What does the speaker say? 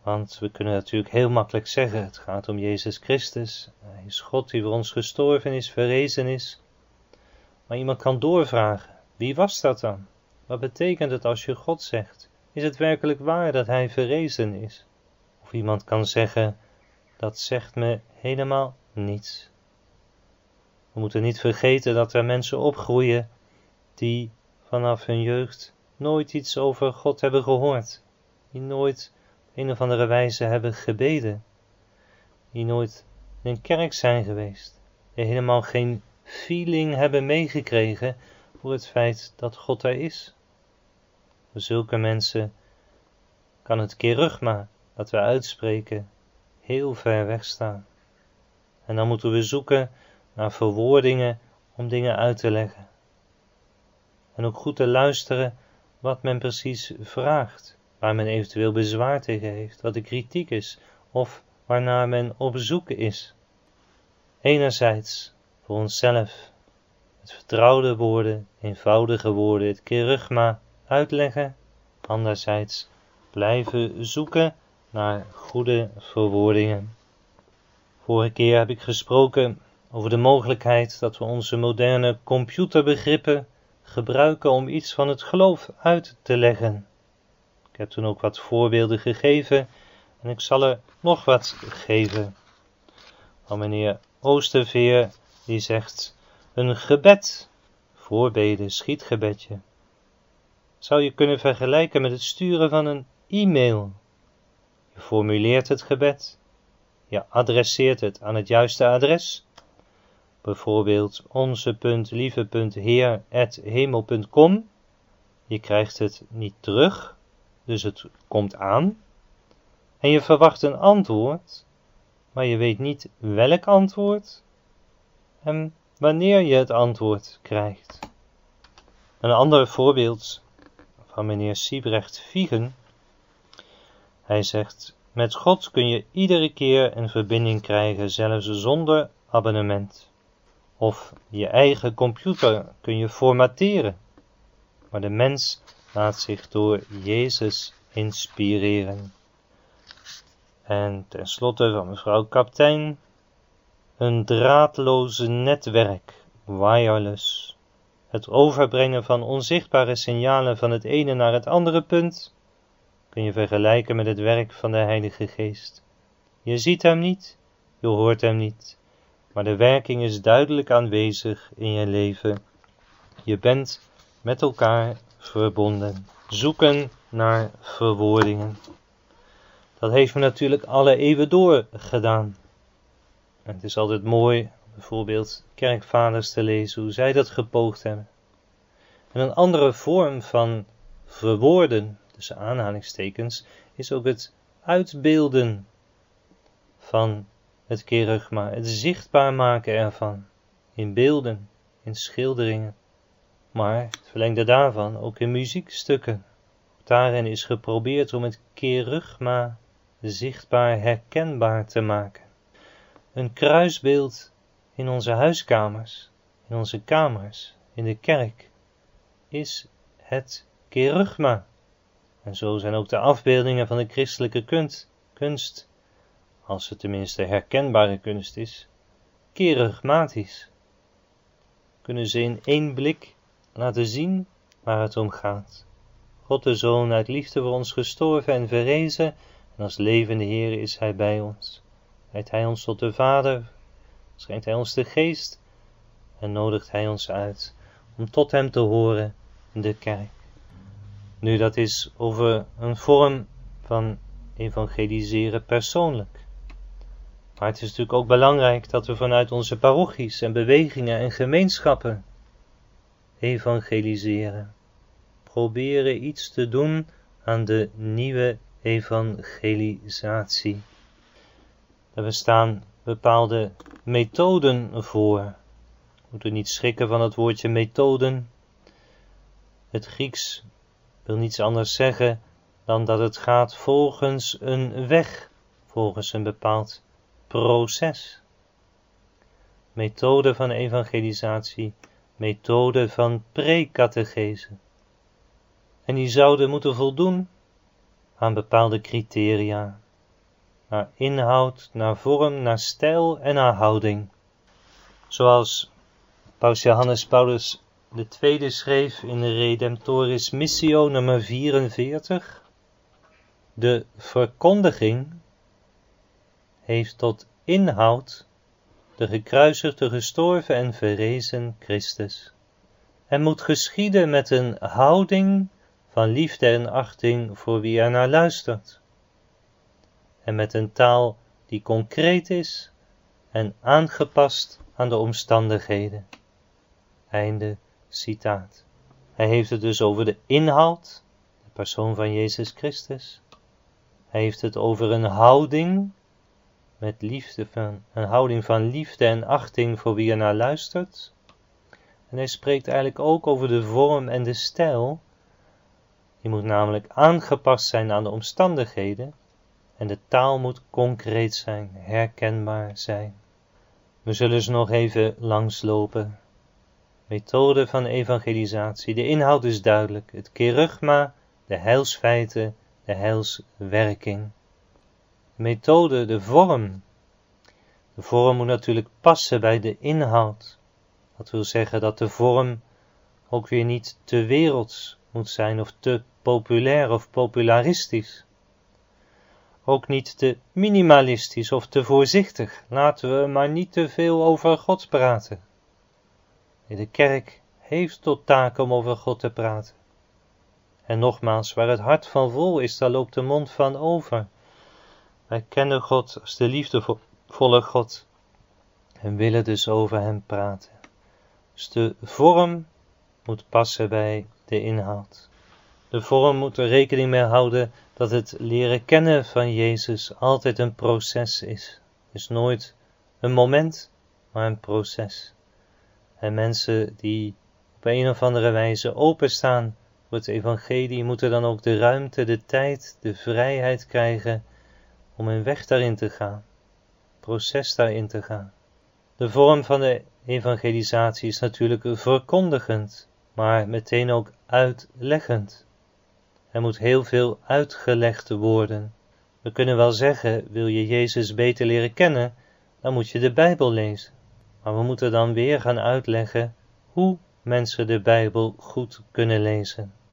Want we kunnen natuurlijk heel makkelijk zeggen, het gaat om Jezus Christus. Hij is God die voor ons gestorven is, verrezen is. Maar iemand kan doorvragen, wie was dat dan? Wat betekent het als je God zegt? Is het werkelijk waar dat hij verrezen is? Of iemand kan zeggen, dat zegt me helemaal niets. We moeten niet vergeten dat er mensen opgroeien die vanaf hun jeugd nooit iets over God hebben gehoord. Die nooit op een of andere wijze hebben gebeden. Die nooit in een kerk zijn geweest. Die helemaal geen feeling hebben meegekregen voor het feit dat God er is. Voor zulke mensen kan het kerugma dat we uitspreken heel ver weg staan. En dan moeten we zoeken naar verwoordingen om dingen uit te leggen. En ook goed te luisteren wat men precies vraagt, waar men eventueel bezwaar tegen heeft, wat de kritiek is, of waarnaar men op zoek is. Enerzijds voor onszelf het vertrouwde woorden, eenvoudige woorden, het kerugma uitleggen. Anderzijds blijven zoeken naar goede verwoordingen. Vorige keer heb ik gesproken over de mogelijkheid dat we onze moderne computerbegrippen gebruiken om iets van het geloof uit te leggen. Ik heb toen ook wat voorbeelden gegeven en ik zal er nog wat geven. Van meneer Oosterveer die zegt, een gebed, voorbeden, schietgebedje, zou je kunnen vergelijken met het sturen van een e-mail. Je formuleert het gebed, je adresseert het aan het juiste adres, bijvoorbeeld onze.lieve.heer@hemel.com. Je krijgt het niet terug, dus het komt aan. En je verwacht een antwoord, maar je weet niet welk antwoord en wanneer je het antwoord krijgt. Een ander voorbeeld van meneer Siebrecht Vigen. Hij zegt, met God kun je iedere keer een verbinding krijgen, zelfs zonder abonnement. Of je eigen computer kun je formateren. Maar de mens laat zich door Jezus inspireren. En tenslotte van mevrouw Kaptein, een draadloze netwerk, wireless. Het overbrengen van onzichtbare signalen van het ene naar het andere punt kun je vergelijken met het werk van de Heilige Geest. Je ziet hem niet, je hoort hem niet, maar de werking is duidelijk aanwezig in je leven. Je bent met elkaar verbonden. Zoeken naar verwoordingen. Dat heeft me natuurlijk alle eeuwen door gedaan. En het is altijd mooi, bijvoorbeeld kerkvaders te lezen, hoe zij dat gepoogd hebben. En een andere vorm van verwoorden, tussen aanhalingstekens, is ook het uitbeelden van het kerugma, het zichtbaar maken ervan, in beelden, in schilderingen. Maar het verlengde daarvan ook in muziekstukken. Daarin is geprobeerd om het kerugma zichtbaar herkenbaar te maken. Een kruisbeeld in onze huiskamers, in onze kamers, in de kerk, is het kerugma. En zo zijn ook de afbeeldingen van de christelijke kunst, als het tenminste herkenbare kunst is, kerugmatisch. Kunnen ze in één blik laten zien waar het om gaat. God de Zoon uit liefde voor ons gestorven en verrezen, en als levende Heer is Hij bij ons. Leidt Hij ons tot de Vader, schenkt Hij ons de Geest en nodigt Hij ons uit om tot Hem te horen in de kerk. Nu, dat is over een vorm van evangeliseren persoonlijk. Maar het is natuurlijk ook belangrijk dat we vanuit onze parochies en bewegingen en gemeenschappen evangeliseren. Proberen iets te doen aan de nieuwe evangelisatie. Er bestaan bepaalde methoden voor. We moeten niet schrikken van het woordje methoden. Het Grieks wil niets anders zeggen dan dat het gaat volgens een weg, volgens een bepaald proces. Methode van evangelisatie, methode van precatechese. En die zouden moeten voldoen aan bepaalde criteria. naar inhoud, naar vorm, naar stijl en naar houding. Zoals Paus Johannes Paulus II schreef in de Redemptoris Missio nummer 44. De verkondiging heeft tot inhoud de gekruisigde, gestorven en verrezen Christus. En moet geschieden met een houding van liefde en achting voor wie er naar luistert. En met een taal die concreet is en aangepast aan de omstandigheden. Einde citaat. Hij heeft het dus over de inhoud, de persoon van Jezus Christus. Hij heeft het over een houding, met liefde een houding van liefde en achting voor wie er naar luistert. En hij spreekt eigenlijk ook over de vorm en de stijl. Die moet namelijk aangepast zijn aan de omstandigheden. En de taal moet concreet zijn, herkenbaar zijn. We zullen ze nog even langslopen. Methode van evangelisatie. De inhoud is duidelijk. Het kerugma, de heilsfeiten, de heilswerking. Methode, de vorm. De vorm moet natuurlijk passen bij de inhoud. Dat wil zeggen dat de vorm ook weer niet te werelds moet zijn of te populair of popularistisch. Ook niet te minimalistisch of te voorzichtig. Laten we maar niet te veel over God praten. De kerk heeft tot taak om over God te praten. En nogmaals, waar het hart van vol is, daar loopt de mond van over. Wij kennen God als de liefdevolle God en willen dus over hem praten. Dus de vorm moet passen bij de inhoud. De vorm moet er rekening mee houden dat het leren kennen van Jezus altijd een proces is. Dus nooit een moment, maar een proces. En mensen die op een of andere wijze openstaan voor het evangelie, moeten dan ook de ruimte, de tijd, de vrijheid krijgen om een weg daarin te gaan. Proces daarin te gaan. De vorm van de evangelisatie is natuurlijk verkondigend, maar meteen ook uitleggend. Er moet heel veel uitgelegd worden. We kunnen wel zeggen, wil je Jezus beter leren kennen, dan moet je de Bijbel lezen. Maar we moeten dan weer gaan uitleggen hoe mensen de Bijbel goed kunnen lezen.